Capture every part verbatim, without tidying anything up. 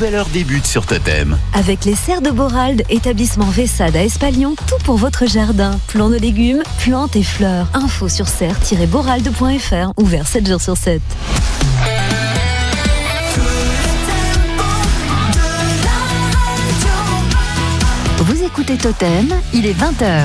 nouvelle heure débute sur Totem. Avec les serres de Borald, établissement Vessade à Espalion, tout pour votre jardin. Plants de légumes, plantes et fleurs. Info sur serre tiret borald point f r, ouvert sept jours sur sept. Vous écoutez Totem, il est vingt heures.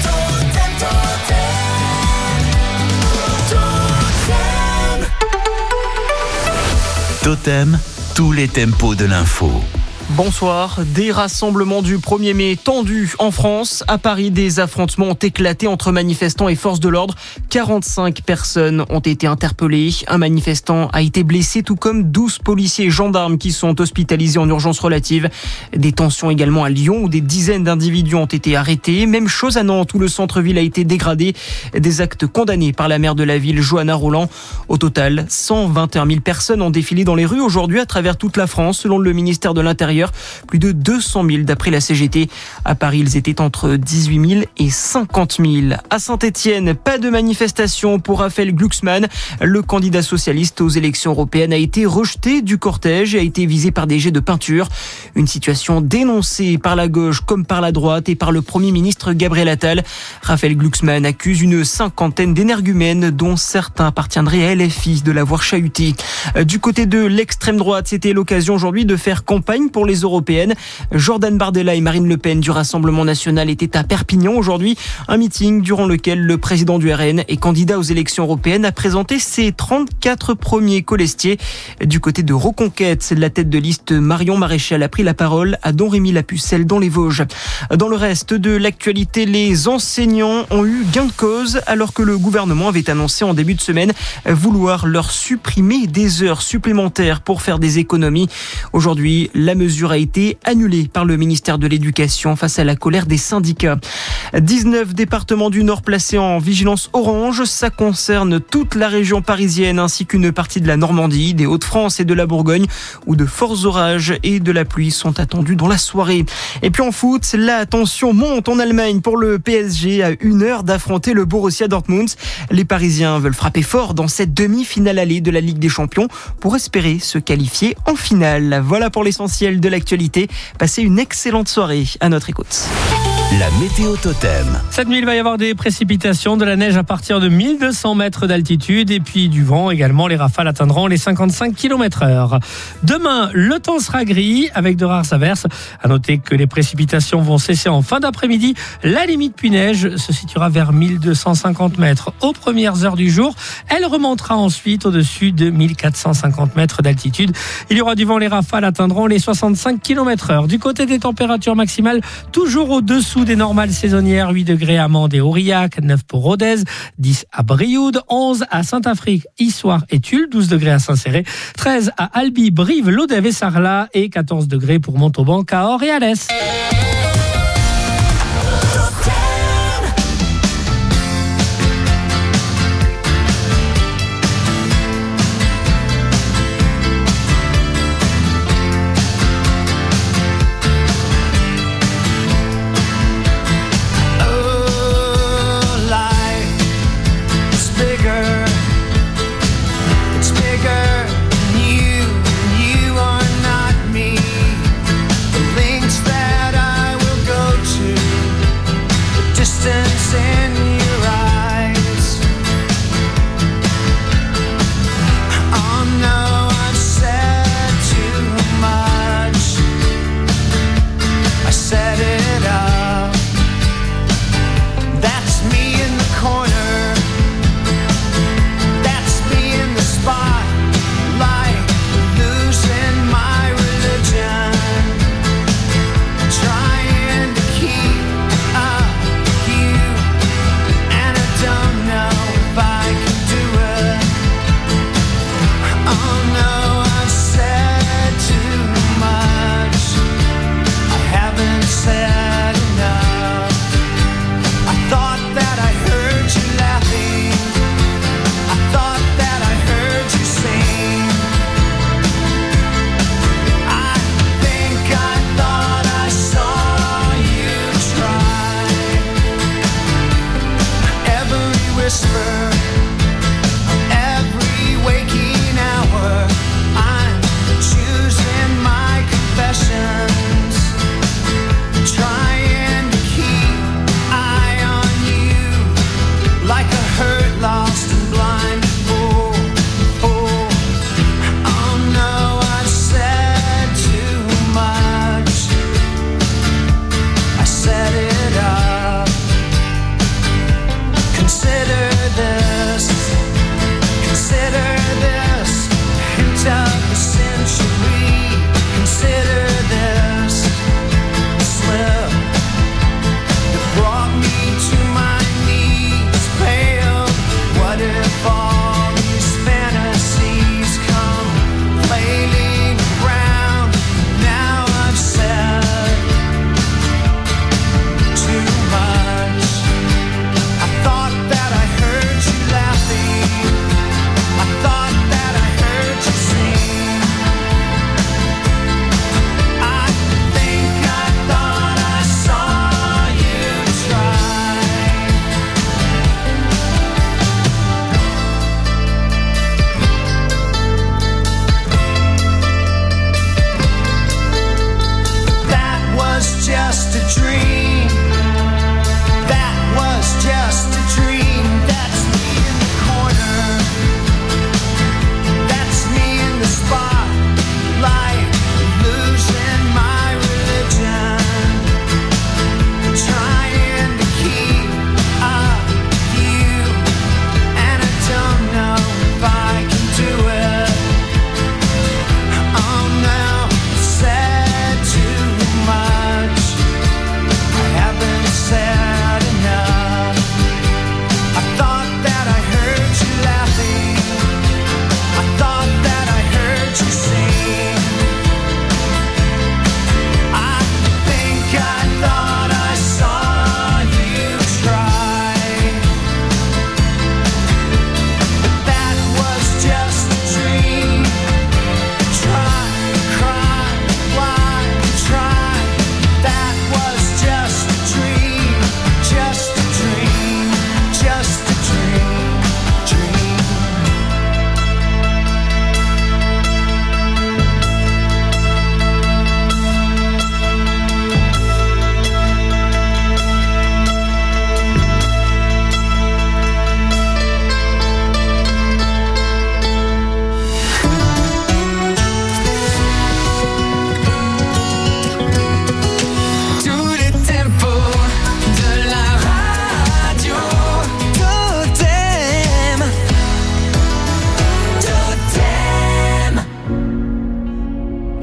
Totem, tous les tempos de l'info. Bonsoir. Des rassemblements du premier mai tendus en France. À Paris, des affrontements ont éclaté entre manifestants et forces de l'ordre. quarante-cinq personnes ont été interpellées. Un manifestant a été blessé, tout comme douze policiers et gendarmes qui sont hospitalisés en urgence relative. Des tensions également à Lyon où des dizaines d'individus ont été arrêtés. Même chose à Nantes où le centre-ville a été dégradé. Des actes condamnés par la maire de la ville, Johanna Roland. Au total, cent vingt et un mille personnes ont défilé dans les rues aujourd'hui à travers toute la France, selon le ministère de l'Intérieur. Plus de deux cent mille d'après la C G T. À Paris, ils étaient entre dix-huit mille et cinquante mille. À Saint-Étienne, pas de manifestation pour Raphaël Glucksmann. Le candidat socialiste aux élections européennes a été rejeté du cortège et a été visé par des jets de peinture. Une situation dénoncée par la gauche comme par la droite et par le Premier ministre Gabriel Attal. Raphaël Glucksmann accuse une cinquantaine d'énergumènes dont certains appartiendraient à L F I de l'avoir chahuté. Du côté de l'extrême droite, c'était l'occasion aujourd'hui de faire campagne pour les européennes. Jordan Bardella et Marine Le Pen du Rassemblement national étaient à Perpignan aujourd'hui. Un meeting durant lequel le président du R N et candidat aux élections européennes a présenté ses trente-quatre premiers colistiers. Du côté de Reconquête, la tête de liste Marion Maréchal a pris la parole à Don Rémy Lapucelle dans les Vosges. Dans le reste de l'actualité, les enseignants ont eu gain de cause alors que le gouvernement avait annoncé en début de semaine vouloir leur supprimer des heures supplémentaires pour faire des économies. Aujourd'hui, la mesure a été annulée par le ministère de l'Éducation face à la colère des syndicats. dix-neuf départements du Nord placés en vigilance orange. Ça concerne toute la région parisienne ainsi qu'une partie de la Normandie, des Hauts-de-France et de la Bourgogne où de forts orages et de la pluie sont attendus dans la soirée. Et puis en foot, la tension monte en Allemagne pour le P S G à une heure d'affronter le Borussia Dortmund. Les Parisiens veulent frapper fort dans cette demi-finale allée de la Ligue des Champions pour espérer se qualifier en finale. Voilà pour l'essentiel de l'actualité. Passez une excellente soirée à notre écoute. La météo Totem. Cette nuit, il va y avoir des précipitations, de la neige à partir de mille deux cents mètres d'altitude et puis du vent également. Les rafales atteindront les cinquante-cinq kilomètres heure. Demain, le temps sera gris avec de rares averses. À noter que les précipitations vont cesser en fin d'après-midi. La limite pluie-neige se situera vers mille deux cent cinquante mètres aux premières heures du jour. Elle remontera ensuite au-dessus de mille quatre cent cinquante mètres d'altitude. Il y aura du vent, les rafales atteindront les soixante-cinq kilomètres heure. Du côté des températures maximales, toujours au-dessous des normales saisonnières, huit degrés à Mende et Aurillac, neuf pour Rodez, dix à Brioude, onze à Saint-Affrique, Issoire et Tulle, douze degrés à Saint-Céré, treize à Albi, Brive, Lodève et Sarlat et quatorze degrés pour Montauban, Cahors et Alès. That I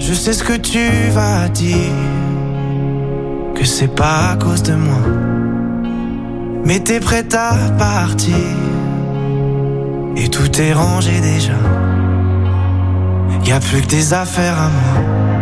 Je sais ce que tu vas dire, que c'est pas à cause de moi. Mais t'es prête à partir, et tout est rangé déjà. Y'a plus que des affaires à moi.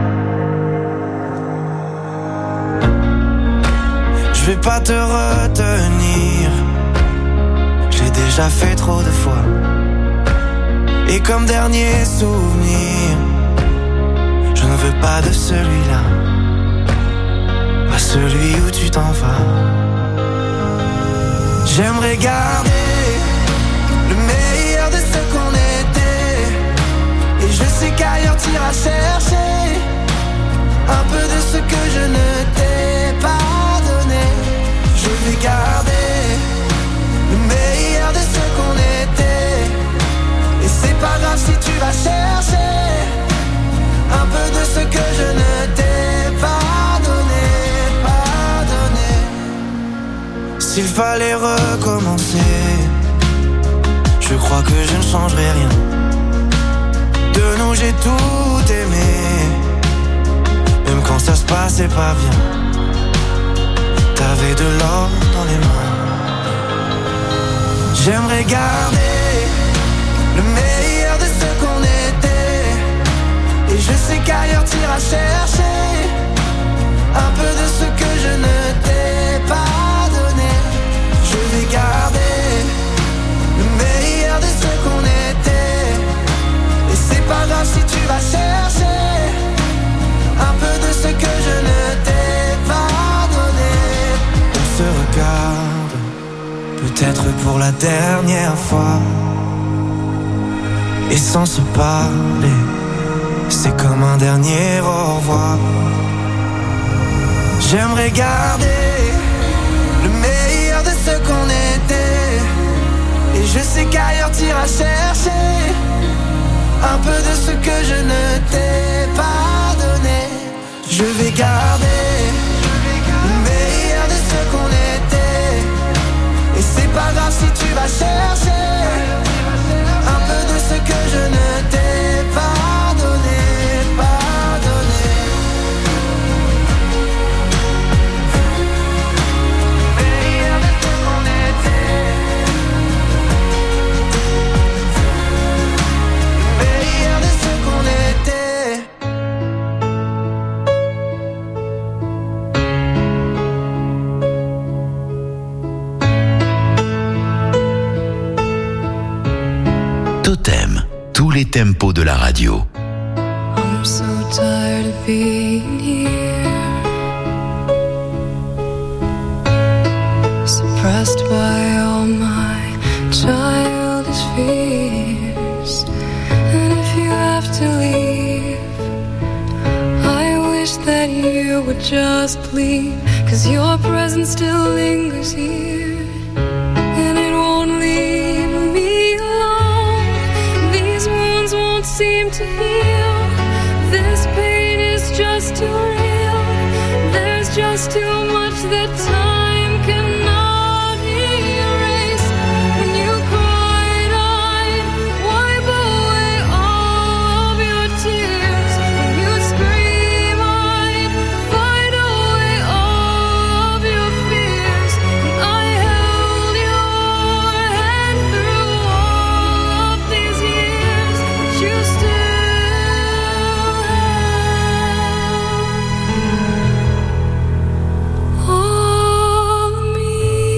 Je vais pas te retenir, j'ai déjà fait trop de fois. Et comme dernier souvenir, je ne veux pas de celui-là, pas celui où tu t'en vas. J'aimerais garder le meilleur de ce qu'on était, et je sais qu'ailleurs t'iras chercher un peu de ce que je ne t'ai pas donné. Je vais garder le meilleur de ce qu'on était, et c'est pas grave si tu vas chercher un peu de ce que je ne t'ai pas donné, pas donné. S'il fallait recommencer, je crois que je ne changerai rien. De nous j'ai tout aimé, même quand ça se passait pas bien. T'avais de l'or dans les mains. J'aimerais garder le meilleur de ce qu'on était, et je sais qu'ailleurs t'iras chercher un peu de ce que je ne t'ai pas donné. Je vais garder le meilleur de ce qu'on était, et c'est pas grave si tu vas chercher un peu de ce que je ne t'ai pas donné. On se regarde, peut-être pour la dernière fois, et sans se parler, c'est comme un dernier au revoir. J'aimerais garder le meilleur de ce qu'on était, et je sais qu'ailleurs t'iras chercher un peu de ce que je ne t'ai pas donné. Je vais garder le meilleur de ce qu'on était, et c'est pas grave si tu vas chercher un peu de ce que je ne t'ai pas donné, pas donné. Meilleur de ce qu'on était, meilleur de ce qu'on était. Totem, tous les tempos de la radio. I'm so tired of being here, suppressed by all my childish fears. And if you have to leave, I wish that you would just leave, 'cause your presence still lingers here, and it won't leave me alone. These wounds won't seem to heal. This pain is just too real. There's just too much that time cannot erase. When you cried, I'd wipe away all of your tears. When you scream, I'd fight away all of your fears. And I held your hand through all of these years, but you still all of me.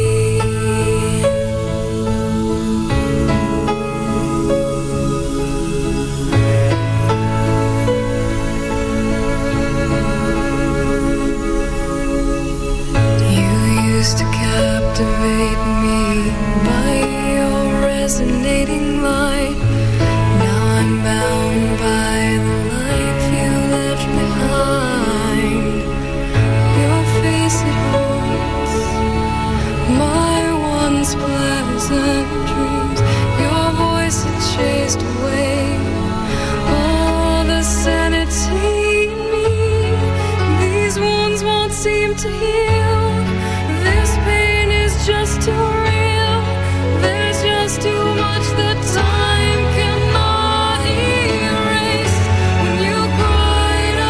You used to captivate me by your resonating light. Now I'm bound by the life you left behind. Your face it haunts my once pleasant dreams. Your voice it chased away all the sanity in me. These wounds won't seem to heal. This pain is just too real. There's just too much that time cannot erase. When you cried,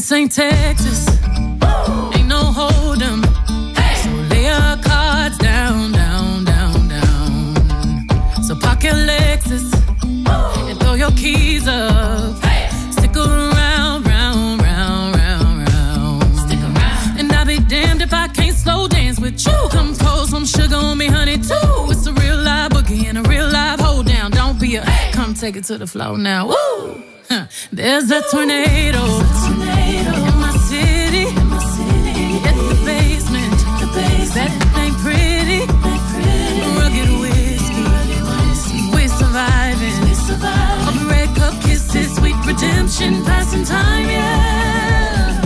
This ain't Texas, ain't no hold 'em. So lay your cards down, down, down, down. So park your Lexus and throw your keys up. Stick around, round, round, round, round. Stick around. And I'll be damned if I can't slow dance with you. Come pour some sugar on me, honey, too. It's a real live boogie and a real live hold down. Don't be a, come take it to the floor now. Woo! Huh. There's a tornado, tornado in my city, in my city. At the basement, the basement. That ain't pretty, ain't pretty. Rugged whiskey, rugged we're surviving. We're surviving. Of red cup kisses, sweet redemption, passing time, yeah.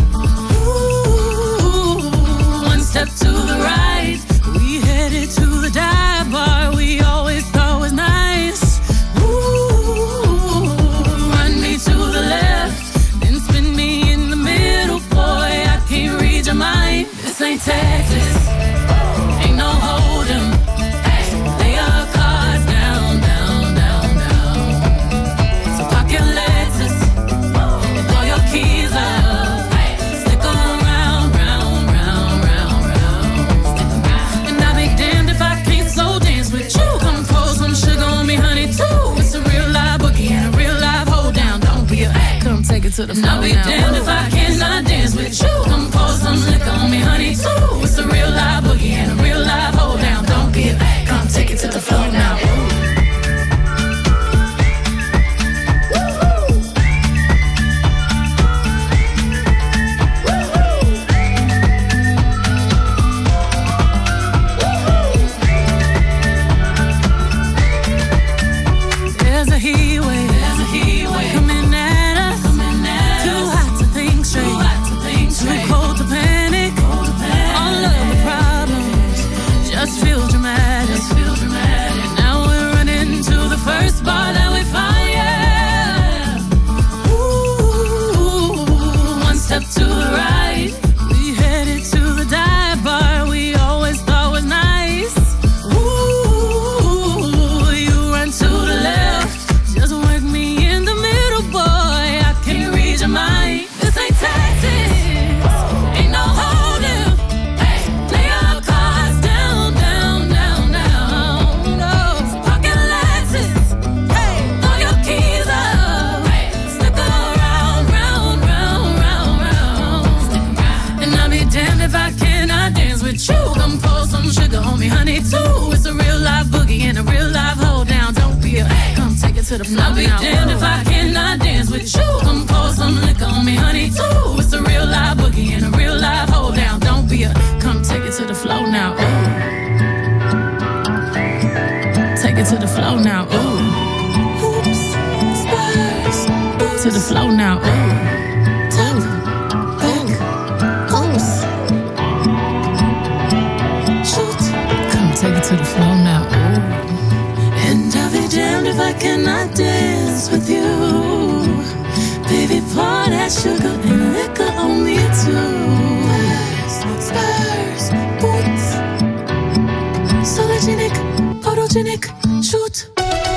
Ooh, one step to the right, we headed to the dive bar we always thought was nice. To the left, then spin me in the middle, boy, I can't read your mind. This ain't Texas, ain't no hold 'em. Lay your cards down, down, down, down. So park your Lexus and throw your keys up. Stick around, round, round, round, round. And I'll be damned if I can't slow dance with you. Come pour some sugar on me, honey, too. It's a real live boogie and a real live hold down. Come take it to the floor. I'll be now. Damned if I cannot dance with you. Come pour some liquor on me, honey, too. It's a real live boogie and a real live hold down. Don't be a, come take it to the floor now. There's a heat wave, there's a heat wave coming at us. Coming at Too us. Hot to think straight, Too, hot to think straight. Too cold to panic, cold to panic. All of the problems just feel dramatic. Just feel dramatic. And now we're running to the first bar that we find, yeah. Ooh, one step to the right, we headed to the dive bar we always thought was nice. Ooh, you run to the left, just work me in the middle, boy, I can't read your mind. This ain't Texas, ain't no holding. Lay your cards down, down, down, down. No, pocket Lexus, hey, throw your keys up. Stick around, round, round, round, round. Stick around. And I'll be damned if I cannot dance with you. Come pour some sugar on me, honey, too. It's a real live boogie and a real live hold down. Don't be a, come take it to the floor. I'll be damned if I cannot dance with you. Come pour some liquor on me, honey, too. It's a real live boogie and a real live hold down. Don't be a, come take it to the floor now. Ooh. Take it to the floor now. Ooh. Oops, spurs. To the floor now. Ooh. Top, back, oops. Shoot. Come take it to the floor now. Ooh. And I'll be damned if I cannot dance with you. Baby, pour that sugar and liquor on me too. Spurs, spurs, boots. Sologenic, photogenic, shoot.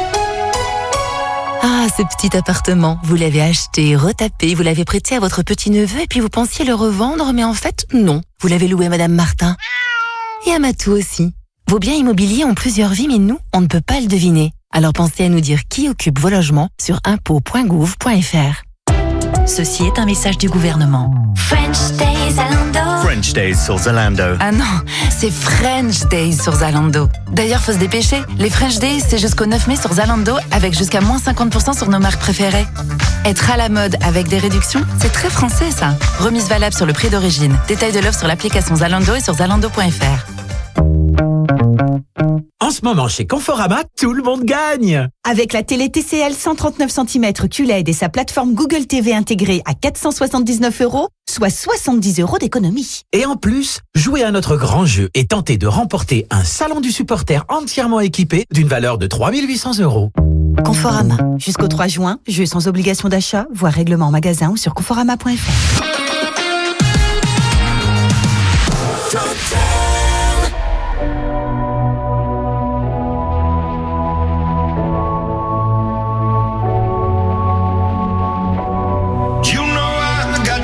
Ah, ce petit appartement, vous l'avez acheté, retapé, vous l'avez prêté à votre petit-neveu et puis vous pensiez le revendre, mais en fait, non. Vous l'avez loué à Madame Martin. Et à Matou aussi. Vos biens immobiliers ont plusieurs vies, mais nous, on ne peut pas le deviner. Alors pensez à nous dire qui occupe vos logements sur impôts point gouv point f r. Ceci est un message du gouvernement. French Days Zalando. French Days sur Zalando. Ah non, c'est French Days sur Zalando. D'ailleurs, faut se dépêcher. Les French Days, c'est jusqu'au neuf mai sur Zalando avec jusqu'à moins cinquante pour cent sur nos marques préférées. Être à la mode avec des réductions, c'est très français ça. Remise valable sur le prix d'origine. Détail de l'offre sur l'application Zalando et sur zalando point f r. En ce moment, chez Conforama, tout le monde gagne. Avec la télé T C L cent trente-neuf centimètres Q L E D et sa plateforme Google T V intégrée à quatre cent soixante-dix-neuf euros, soit soixante-dix euros d'économie. Et en plus, jouez à notre grand jeu et tentez de remporter un salon du supporter entièrement équipé d'une valeur de trois mille huit cents euros. Conforama. Jusqu'au trois juin, jeu sans obligation d'achat, voire règlement en magasin ou sur conforama point f r.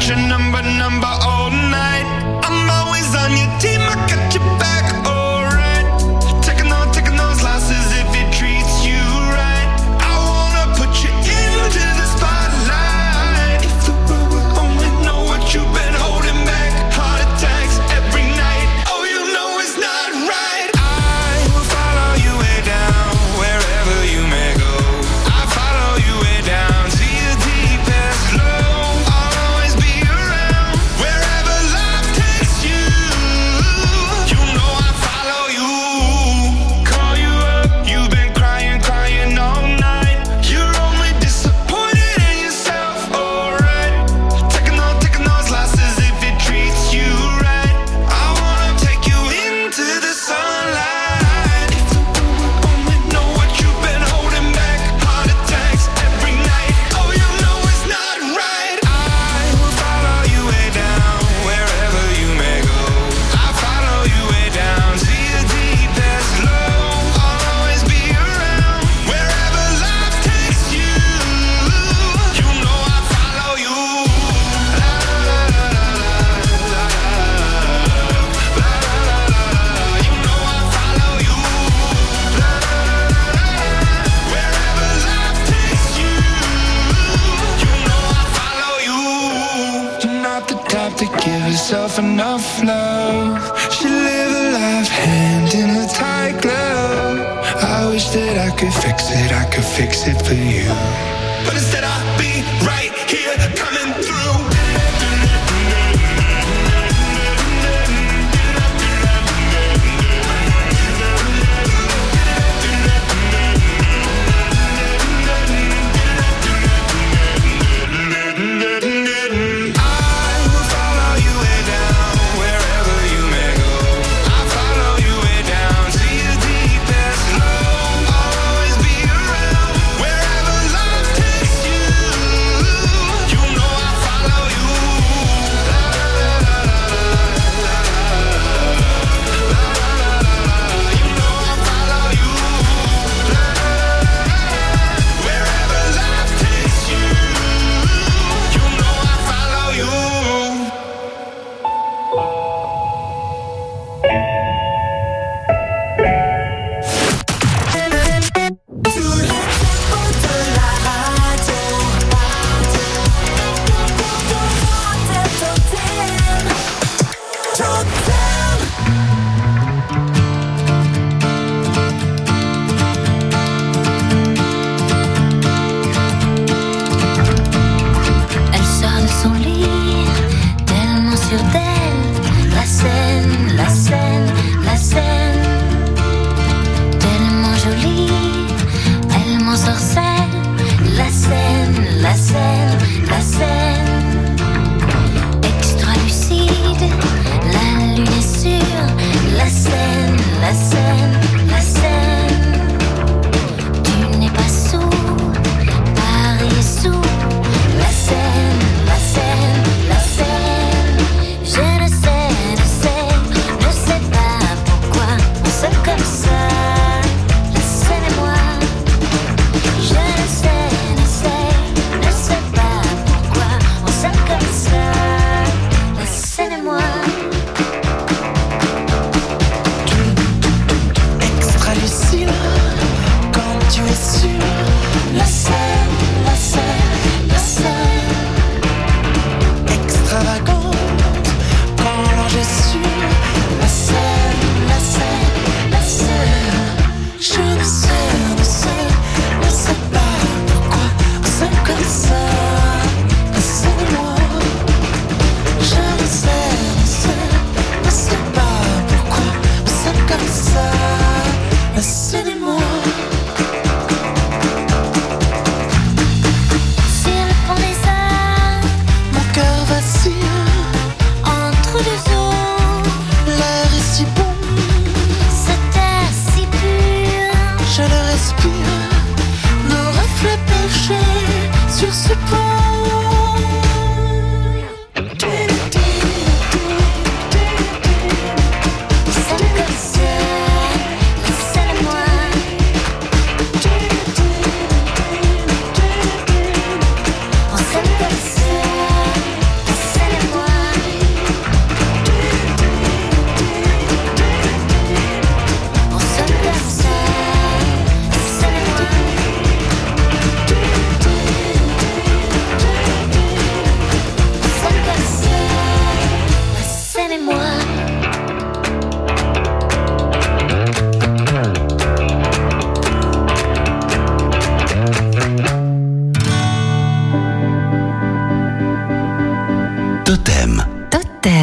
your number, number all night. I'm always on your team, I got your back, alright. Taking on, taking those losses if it treats you right. I wanna put you into the spotlight. If the world would only know what you've been holding back. Heart attacks every night. Oh, you know it's not right. I will follow you way down, wherever you may go. I follow you way down to your deepest low. I'll always be around, wherever life takes you. You know I follow you. Call you up, you've been crying, crying all night. You're only disappointed in yourself, alright. Taking on, taking those losses if it treats you right. I wanna take you into the sunlight. If the world would only know what you've been holding back. Heart attacks every night. Oh, you know it's not right. I will follow you way down, wherever you may go. I follow you way down to your deepest low. I'll always be around, wherever life takes you. You know I follow you. La la la la la la la la la. You know I follow you. La la la la la. Wherever life takes you. You know I follow you. You're not the type to give yourself enough love. Should live a life hand in a tight glove. I wish that I could fix it, I could fix it for you. But instead I'll be right here coming through. I will follow you way down, wherever you may go. I follow you way down to your deepest low. I'll always be around, wherever life takes you. You know I follow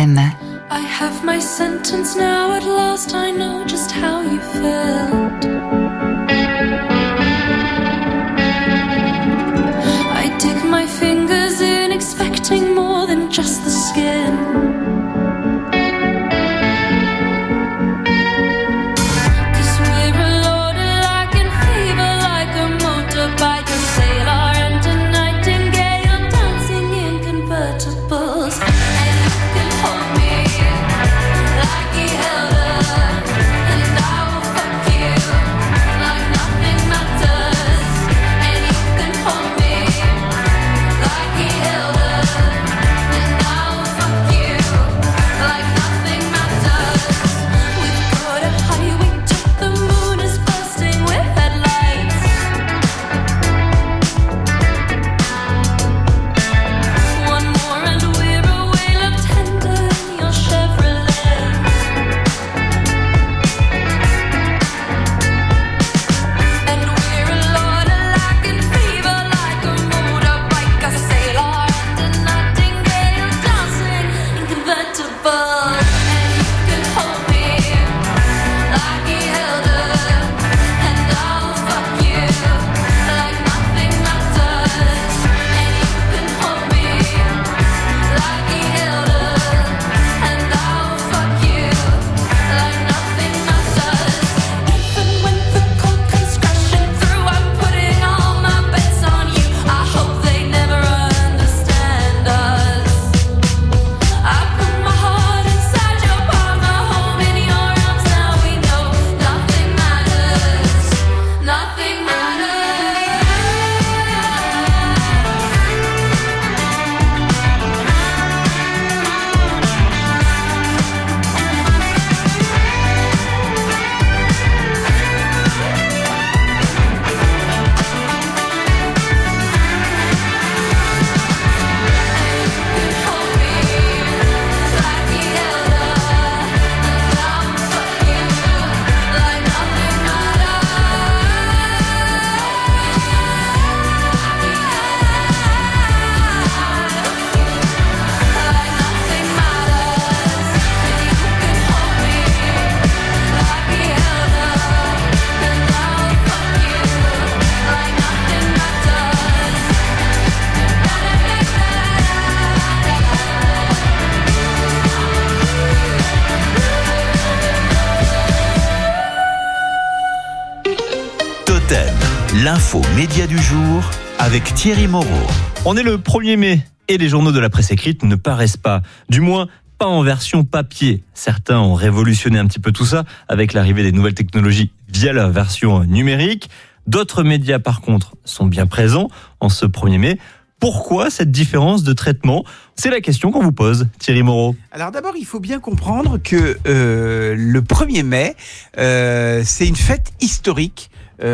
M. I have my sentence now, at last I know just how you felt. I dig my fingers in, expecting more than just the skin. Cause we're a loaded like in fever, like a motorbike, a sailor and a nightingale, dancing in convertibles. And you can hold me like he held her, and I will fuck you like nothing matters. And you can hold me like he held her, and I will fuck you like nothing matters. We've got a highway to the moon is bursting with headlights. One more and we're away, love tender in your Chevrolet. And we're a lot alike in fever, like a motorbike, a sailor and a nightingale, dancing in convertibles. And you can hold me like he held her, and I'll fuck you like nothing matters. And you can hold me like he held her, and I'll fuck you like nothing matters. Even when the cold comes crashing through, I'm putting all my bets on you. I hope they never understand us. I put my heart inside your palm, I hold in your arms. Now we know nothing matters, nothing matters. Totem, l'info média du jour avec Thierry Moreau. On est le premier mai et les journaux de la presse écrite ne paraissent pas. Du moins, pas en version papier. Certains ont révolutionné un petit peu tout ça avec l'arrivée des nouvelles technologies via la version numérique. D'autres médias, par contre, sont bien présents en ce premier mai. Pourquoi cette différence de traitement ? C'est la question qu'on vous pose, Thierry Moreau. Alors d'abord, il faut bien comprendre que euh, le premier mai, euh, c'est une fête historique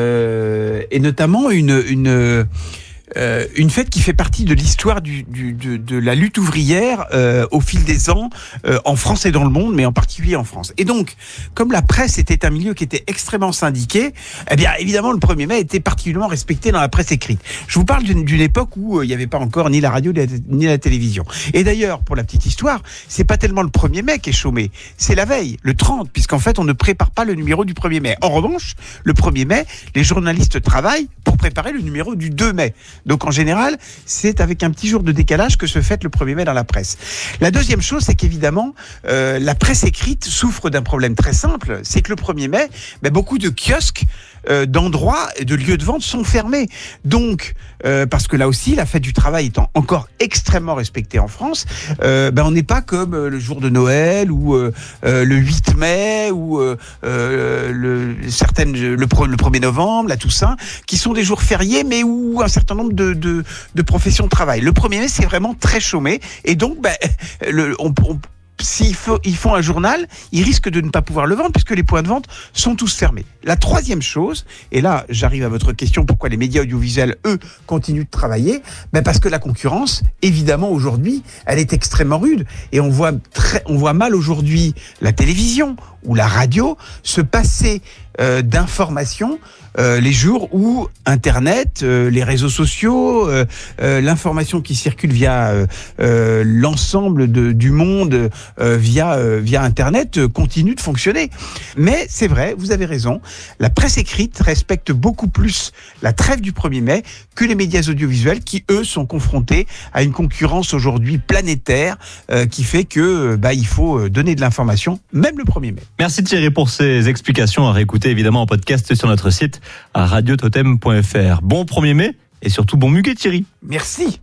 euh, et notamment une... une Euh, une fête qui fait partie de l'histoire du, du, de, de la lutte ouvrière euh, au fil des ans euh, en France et dans le monde, mais en particulier en France. Et donc, comme la presse était un milieu qui était extrêmement syndiqué, eh bien évidemment le premier mai était particulièrement respecté dans la presse écrite. Je vous parle d'une, d'une époque où euh, il n'y avait pas encore ni la radio ni la télévision. Et d'ailleurs, pour la petite histoire, c'est pas tellement le premier mai qui est chômé, c'est la veille, le trente, puisqu'en fait on ne prépare pas le numéro du premier mai. En revanche, le premier mai, les journalistes travaillent pour préparer le numéro du deux mai. Donc en général, c'est avec un petit jour de décalage que se fête le premier mai dans la presse. La deuxième chose, c'est qu'évidemment, euh, la presse écrite souffre d'un problème très simple, c'est que le premier mai, ben, beaucoup de kiosques, euh, d'endroits, de lieux de vente sont fermés. Donc, euh, parce que là aussi, la fête du travail étant encore extrêmement respectée en France, euh, ben, on n'est pas comme euh, le jour de Noël ou euh, euh, le huit mai ou euh, euh, le, certaines, le, pro, le premier novembre, la Toussaint, qui sont des jours fériés, mais où un certain nombre de, de, de professions travaillent. Le premier mai, c'est vraiment très chômé. Et donc, ben, le, on, on s'ils faut, ils font un journal, ils risquent de ne pas pouvoir le vendre puisque les points de vente sont tous fermés. La troisième chose, et là j'arrive à votre question, pourquoi les médias audiovisuels, eux, continuent de travailler ? Ben parce que la concurrence, évidemment aujourd'hui, elle est extrêmement rude. Et on voit, très, on voit mal aujourd'hui la télévision, ou la radio se passaient euh, d'informations euh, les jours où Internet, euh, les réseaux sociaux, euh, euh, l'information qui circule via euh, euh, l'ensemble de, du monde euh, via, euh, via Internet euh, continue de fonctionner. Mais c'est vrai, vous avez raison, la presse écrite respecte beaucoup plus la trêve du premier mai que les médias audiovisuels qui, eux, sont confrontés à une concurrence aujourd'hui planétaire euh, qui fait que euh, bah, il faut donner de l'information, même le premier mai. Merci Thierry pour ces explications à réécouter évidemment en podcast sur notre site à radio totem point f r. Bon premier mai et surtout bon muguet Thierry. Merci.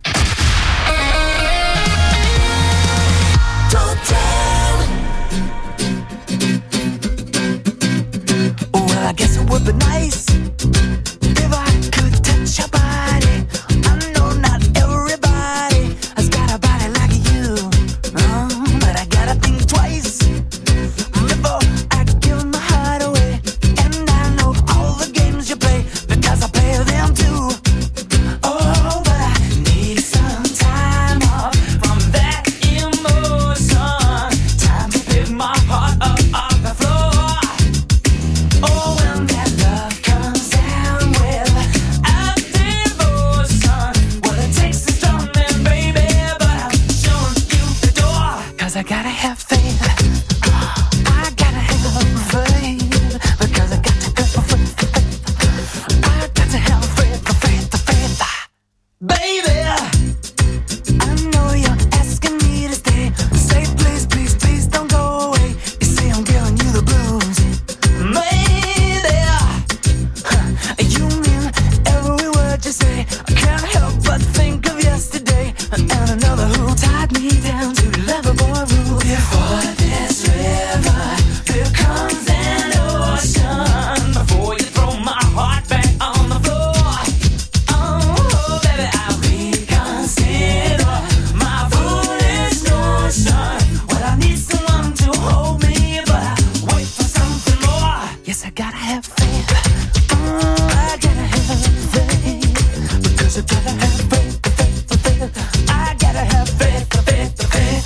Well, I guess it would be nice if I could touch your body. I know not everybody has got a body like you, oh, but I gotta think twice before I give my heart away. And I know all the games you play because I play them too. Oh, but I need some time off from that emotion. Time to pick my heart up off the floor. Oh, when that love comes down with a devotion, well, it takes a strong man, baby, but I'm showing you the door. Cause I gotta have faith. I gotta have faith. Because I got to have faith. I got to have faith, faith, faith. Baby, I know you're asking me to stay. Say please, please, please don't go away. You say I'm giving you the blues. Maybe you mean every word you say. I can't help but think of yesterday and another who tied me down to Loverboy rule. Before this river, here comes an ocean. Before you throw my heart back on the floor. Oh, baby, I reconsider my foolish notion. Well, I need someone to hold me, but I wait for something more. Yes, I gotta have faith. Oh, I gotta have faith. Because I gotta have faith, faith, faith. I gotta have faith, faith, faith.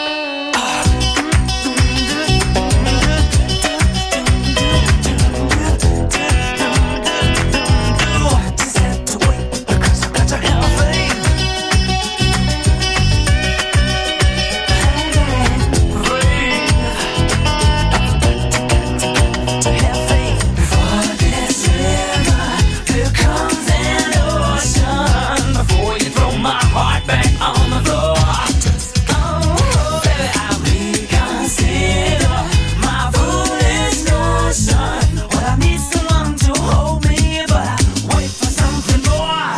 Just have to wait because I got to have faith. To have faith. Before this river, here comes an ocean. Before you throw my heart back on the floor. Oh, baby, I reconsider my foolish notion. Well, I need someone to hold me, but I wait for something more.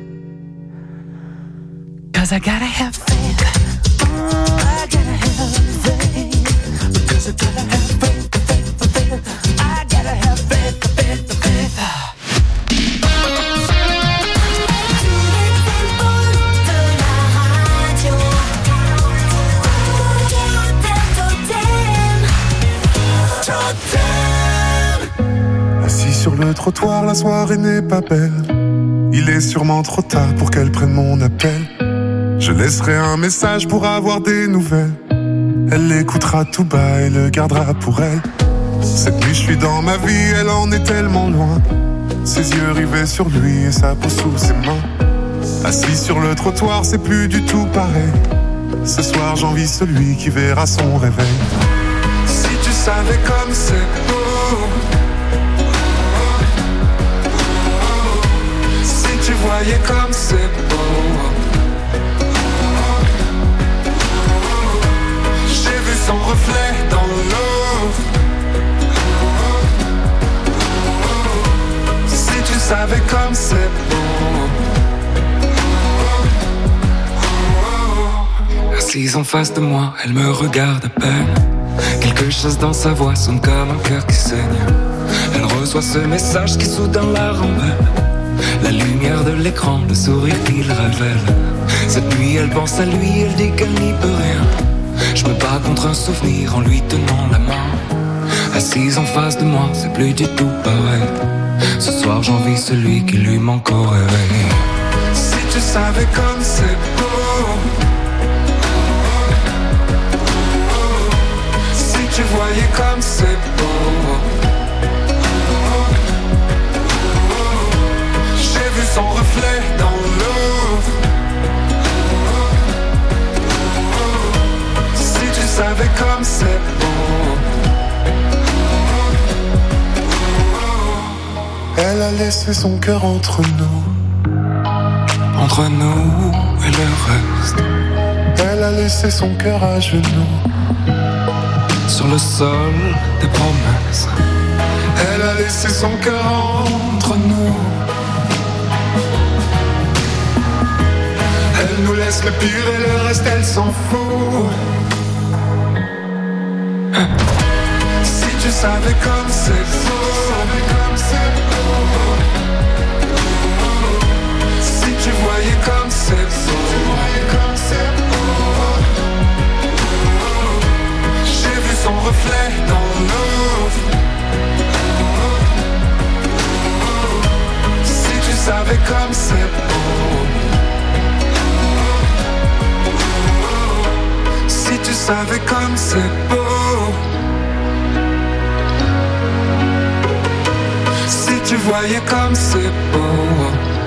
Cause I gotta have faith. Oh, I gotta have faith. Because I gotta have faith, faith, faith. I gotta have faith, faith, faith. Assis sur le trottoir, la soirée n'est pas belle. Il est sûrement trop tard pour qu'elle prenne mon appel. Je laisserai un message pour avoir des nouvelles. Elle l'écoutera tout bas et le gardera pour elle. Cette nuit je suis dans ma vie, elle en est tellement loin. Ses yeux rivés sur lui et sa peau sous ses mains. Assis sur le trottoir, c'est plus du tout pareil. Ce soir j'envie celui qui verra son réveil. Si tu savais comme c'est beau, si tu voyais comme c'est beau. J'ai vu son reflet dans l'eau. Si tu savais comme c'est beau. Assise en face de moi, elle me regarde à peine. Quelque chose dans sa voix sonne comme un cœur qui saigne. Elle reçoit ce message qui soudain la rend belle. La lumière de l'écran, le sourire qu'il révèle. Cette nuit elle pense à lui, elle dit qu'elle n'y peut rien. Je me bats contre un souvenir en lui tenant la main. Assise en face de moi, c'est plus du tout pareil. Ce soir j'envie celui qui lui manque au réveil. Si tu savais comme c'est beau. Si tu voyais comme c'est beau. comme c'est beau. Elle a laissé son cœur entre nous, entre nous et le reste. Elle a laissé son cœur à genoux, sur le sol des promesses. Elle a laissé son cœur entre nous. Elle nous laisse le pire et le reste elle s'en fout. Si tu savais comme c'est beau, si tu voyais comme c'est beau, j'ai vu son reflet dans l'eau. Si tu savais comme c'est beau, si tu savais comme c'est beau, si tu voyais comme c'est beau.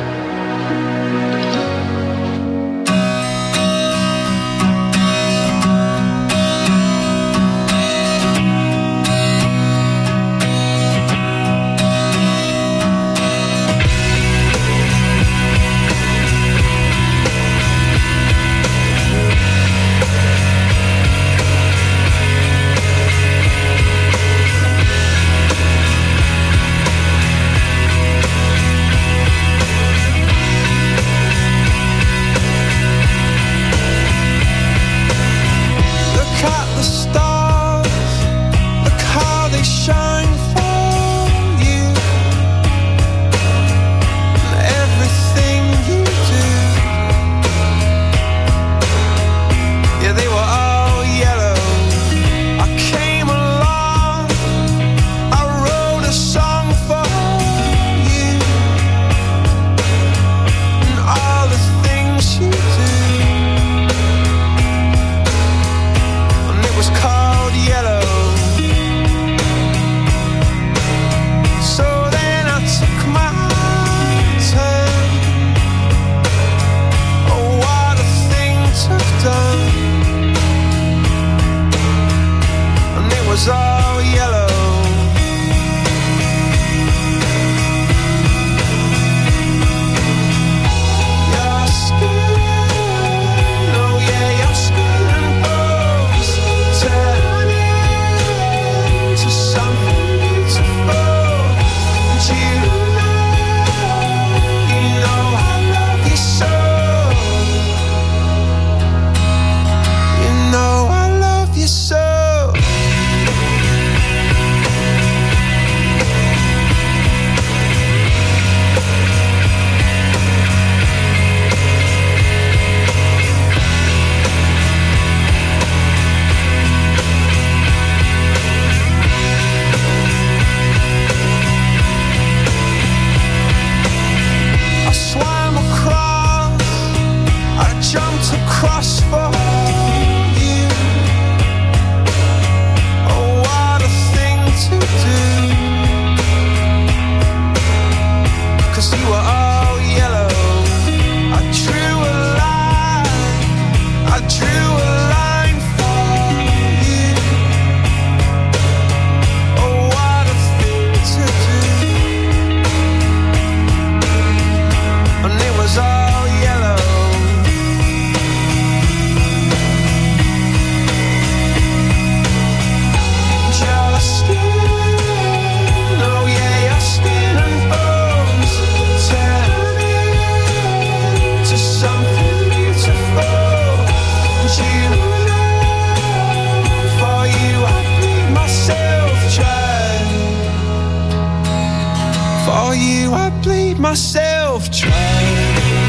Myself trying.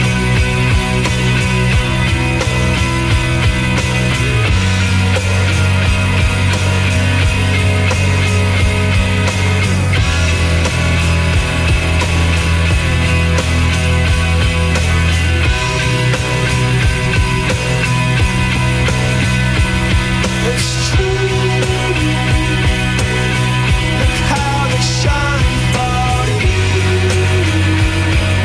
It's true. Look how they shine for you.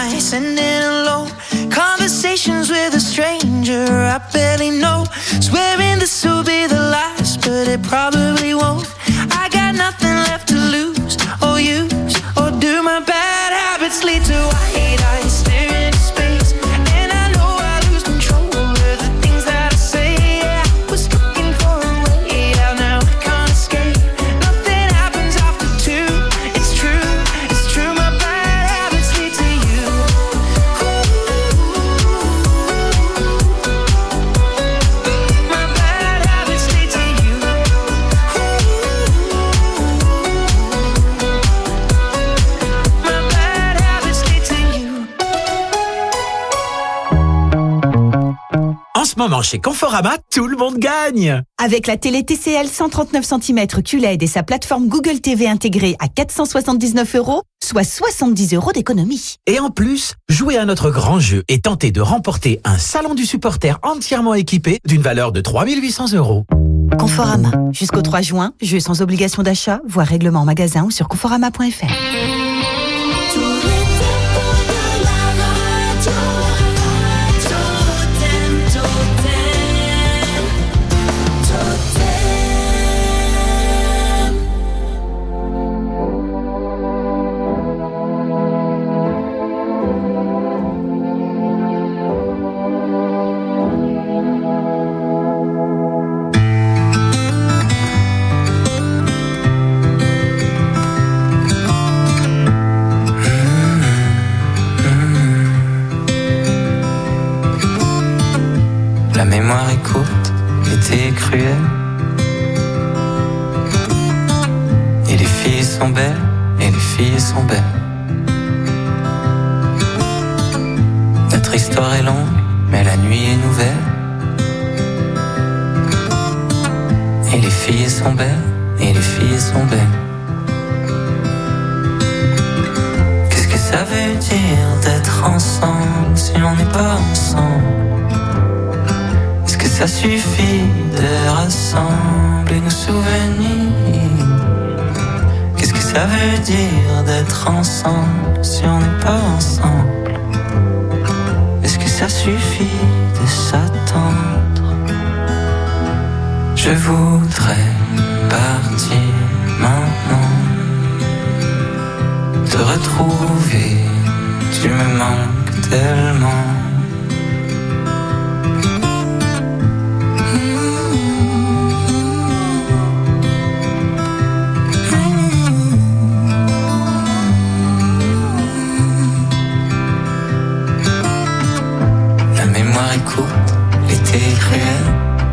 nights ending alone. Conversations with a stranger I barely know. Swearing this will be the last, but it probably won't. I got nothing left to lose or use, or do my bad habits lead to white eyes staring into space? And I know I lose control of the things that I say. Yeah, I was looking for a way out, now I can't escape. Nothing happens after two. It's true, it's true. My bad habits lead to you. My bad habits lead to you. My bad habits lead to you. En ce moment, chez Conforama, tout le monde gagne. Avec la télé T C L cent trente-neuf centimètres Q L E D et sa plateforme Google T V intégrée à quatre cent soixante-dix-neuf euros, soit soixante-dix euros d'économie. Et en plus, jouez à notre grand jeu et tentez de remporter un salon du supporter entièrement équipé d'une valeur de trois mille huit cents euros. Conforama. Jusqu'au trois juin, jeu sans obligation d'achat, voire règlement en magasin ou sur conforama point f r. La mémoire est courte, l'été est cruel. Et les filles sont belles, et les filles sont belles. Notre histoire est longue, mais la nuit est nouvelle. Et les filles sont belles, et les filles sont belles. Qu'est-ce que ça veut dire d'être ensemble si on n'est pas ensemble? Est-ce que ça suffit de rassembler nos souvenirs? Qu'est-ce que ça veut dire d'être ensemble si on n'est pas ensemble? Est-ce que ça suffit de s'attendre? Je voudrais partir maintenant, te retrouver, tu me manques tellement. Écoute, l'été est cruel.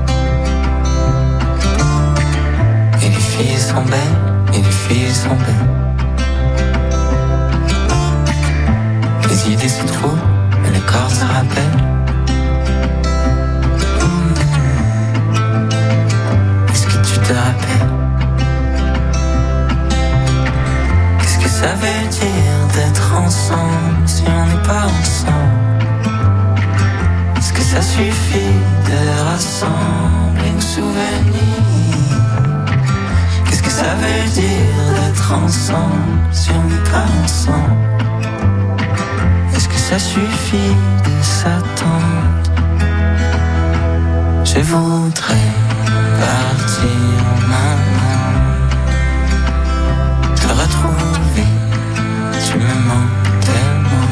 Et les filles sont belles, et les filles sont belles. Les idées se trouvent, mais le corps se rappelle. Est-ce que tu te rappelles? Qu'est-ce que ça veut dire d'être ensemble si on n'est pas ensemble? Est-ce que ça suffit de rassembler nos souvenirs? Qu'est-ce que ça veut dire d'être ensemble si on n'est pas ensemble? Est-ce que ça suffit de s'attendre? Je voudrais partir maintenant, te retrouver, tu me manques tellement.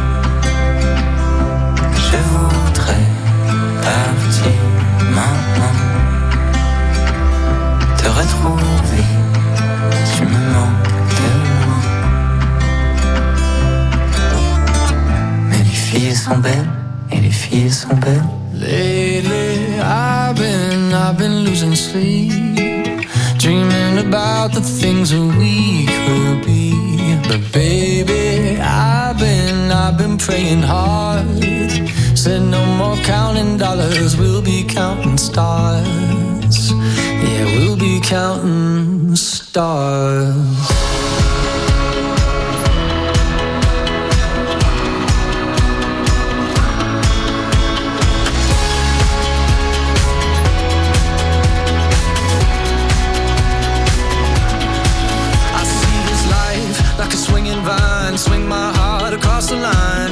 Je voudrais partir maintenant, te retrouver, tu me manques tellement. Mais les filles sont belles, et les filles sont belles. Lately I've been, I've been losing sleep, dreaming about the things that we could be. But baby, I've been, I've been praying hard. Said no more counting dollars, we'll be counting stars. Yeah, we'll be counting stars. Like a swinging vine, swing my heart across the line.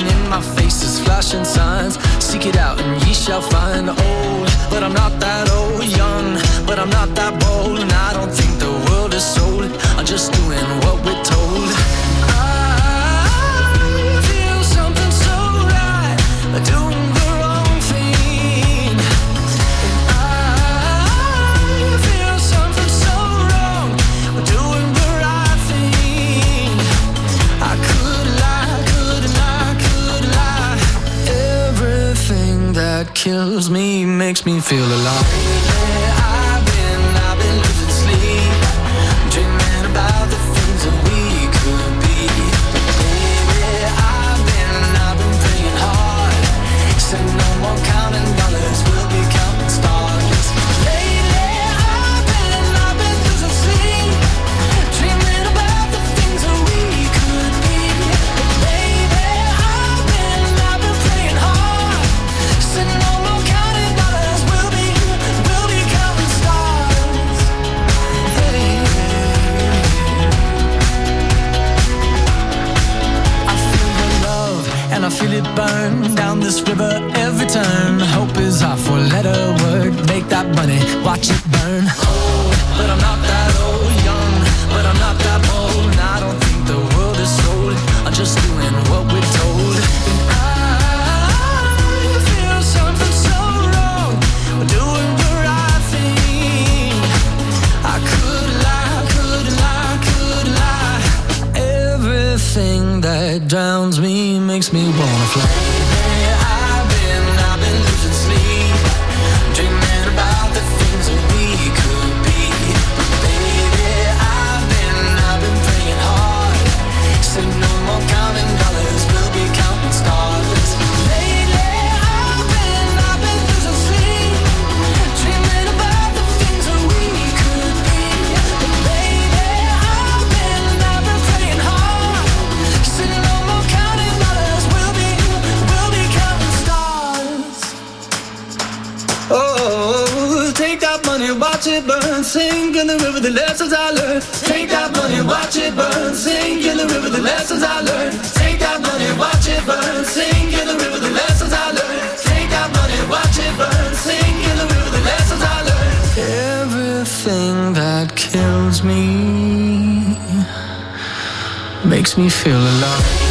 flashing signs. Seek it out and ye shall find. Old, but I'm not that old. Young, but I'm not that bold. And I don't think the world is sold. I'm just doing what we're told. I feel something so right, doing the wrong thing. And I feel something so wrong, doing the right thing. I could lie, could lie, could lie. Everything that kills me makes me feel alive. I've been, I've been losing sleep, dreaming about the things that we could be. Baby, I've been, I've been praying hard. Said no more counting dollars, we'll be counting stars. Lately, I've been, I've been losing sleep, dreaming about the things that we could be. Baby, I've been, I've been praying hard. Said no more counting dollars, we'll be, we'll be counting stars. Hey. I feel the love and I feel it burn down this river every turn. Hope is our four-letter word. Make that money, watch it burn. Old, but I'm not that old. Young, but I'm not that bold. And I don't think the world is sold. I'm just doing what we're told. And I feel something so wrong, doing the right thing. I could lie, could lie, could lie. Everything that drowns me makes me wanna fly. I've been, I've been losing sleep, dreaming about the things that we could be. Baby, I've been, I've been praying hard. Said no more counting dollars, we'll be counting stars. Lately, I've been, I've been losing sleep, dreaming about the things that we could be. Baby, I've been, I've been praying hard. Said no more counting dollars, we'll be, we'll be counting stars. Oh, take that money, watch it burn, sink in the river, the lessons I learned. Take that money, watch it burn, sink in the river, the lessons I learned. Take that money, watch it burn, sink in the river, the lessons I learned. Take that money, watch it burn, sink in the river, the lessons I learned. Everything that kills me makes me feel alive.